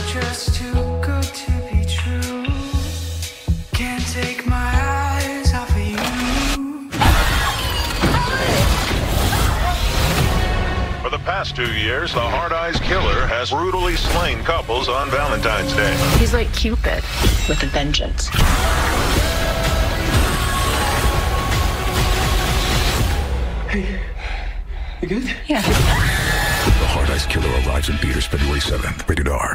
just too good to be true. Can't take my eyes off of you. For the past 2 years, the Hard Eyes Killer has brutally slain couples on Valentine's Day. He's like Cupid with a vengeance. Hey, you good? Yeah. The Hard Eyes Killer arrives in theaters February 7th. Rated R.